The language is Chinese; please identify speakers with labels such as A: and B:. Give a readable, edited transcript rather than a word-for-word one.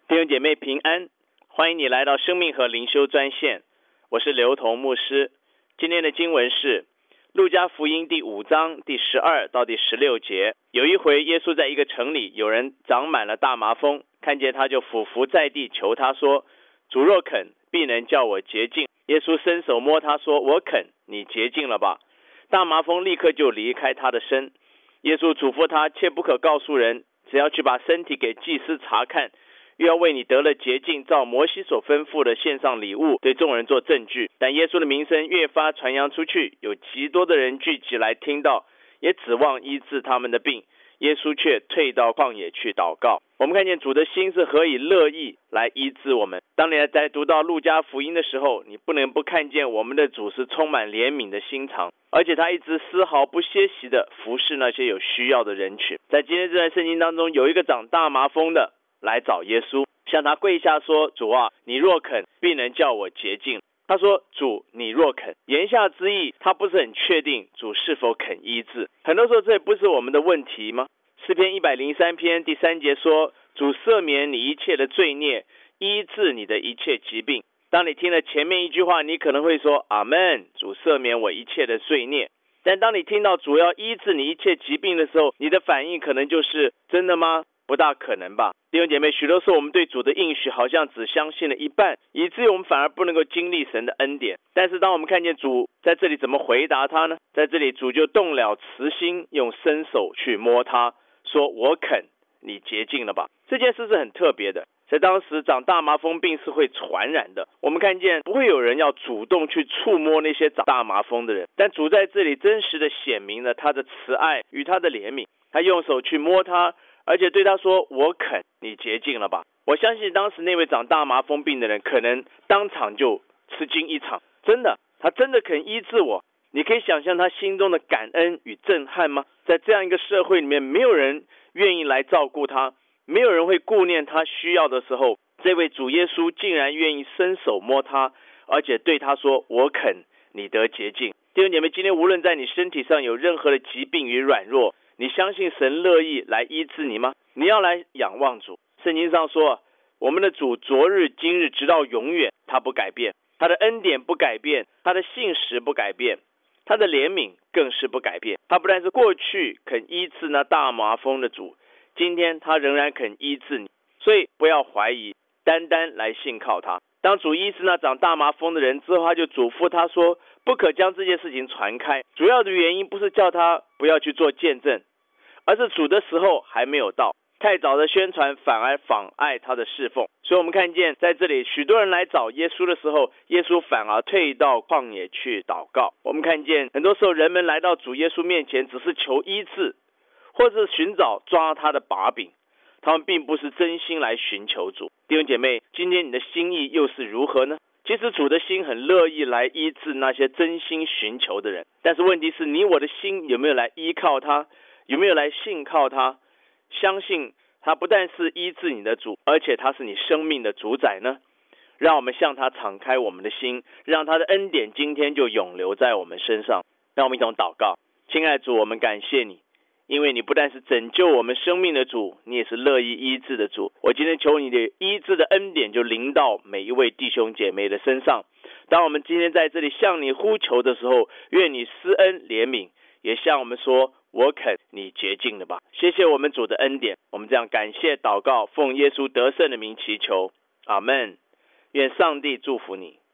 A: 弟兄姐妹平安，欢迎你来到生命和灵修专线，我是刘同牧师。今天的经文是路加福音第5章第12到第16节。有一回耶稣在一个城里，有人长满了大麻风，看见他就俯伏在地求他说，主若肯，必能叫我洁净。耶稣伸手摸他说，我肯，你洁净了吧。大麻风立刻就离开他的身。耶稣嘱咐他，切不可告诉人，只要去把身体给祭司查看，又要为你得了洁净，照摩西所吩咐的献上礼物，对众人做证据。但耶稣的名声越发传扬出去，有极多的人聚集来听到，也指望医治他们的病。耶稣却退到旷野去祷告。我们看见主的心是何以乐意来医治我们。当你在读到路加福音的时候，你不能不看见我们的主是充满怜悯的心肠，而且他一直丝毫不歇息的服侍那些有需要的人群。在今天这段圣经当中，有一个长大麻风的来找耶稣，向他跪下说，主啊，你若肯，必能叫我洁净。他说，主，你若肯，言下之意，他不是很确定主是否肯医治。很多时候这也不是我们的问题吗？诗篇103篇第3节说，主赦免你一切的罪孽，医治你的一切疾病。当你听了前面一句话，你可能会说，阿们，主赦免我一切的罪孽。但当你听到主要医治你一切疾病的时候，你的反应可能就是，真的吗？不大可能吧。弟兄姐妹，许多时候我们对主的应许好像只相信了一半，以至于我们反而不能够经历神的恩典。但是当我们看见主在这里怎么回答他呢？在这里主就动了慈心，用伸手去摸他，说，我肯，你洁净了吧。这件事是很特别的。在当时长大麻风病是会传染的，我们看见不会有人要主动去触摸那些长大麻风的人，但主在这里真实的显明了他的慈爱与他的怜悯。他用手去摸他，而且对他说，我肯，你洁净了吧。我相信当时那位长大麻风病的人可能当场就吃惊一场，真的，他真的肯医治我。你可以想象他心中的感恩与震撼吗？在这样一个社会里面，没有人愿意来照顾他，没有人会顾念他需要的时候，这位主耶稣竟然愿意伸手摸他，而且对他说，我肯，你得洁净。弟兄姐妹，今天无论在你身体上有任何的疾病与软弱，你相信神乐意来医治你吗？你要来仰望主。圣经上说，我们的主昨日今日直到永远，他不改变，他的恩典不改变，他的信实不改变，他的怜悯更是不改变。他不但是过去肯医治那大麻风的主，今天他仍然肯医治你。所以不要怀疑，单单来信靠他。当主医治那长大麻风的人之后，他就嘱咐他说，不可将这件事情传开。主要的原因不是叫他不要去做见证，而是主的时候还没有到，太早的宣传反而妨碍他的侍奉。所以我们看见在这里许多人来找耶稣的时候，耶稣反而退到旷野去祷告。我们看见很多时候人们来到主耶稣面前，只是求医治，或是寻找抓他的把柄，他们并不是真心来寻求主。弟兄姐妹，今天你的心意又是如何呢？其实主的心很乐意来医治那些真心寻求的人，但是问题是你我的心有没有来依靠他，有没有来信靠他，相信他不但是医治你的主，而且他是你生命的主宰呢？让我们向他敞开我们的心，让他的恩典今天就永留在我们身上。让我们一同祷告。亲爱的主，我们感谢你，因为你不但是拯救我们生命的主，你也是乐意医治的主。我今天求你的医治的恩典就临到每一位弟兄姐妹的身上。当我们今天在这里向你呼求的时候，愿你施恩怜悯，也向我们说，我肯，你洁净了吧。谢谢我们主的恩典，我们这样感谢祷告，奉耶稣得胜的名祈求，阿们。愿上帝祝福你。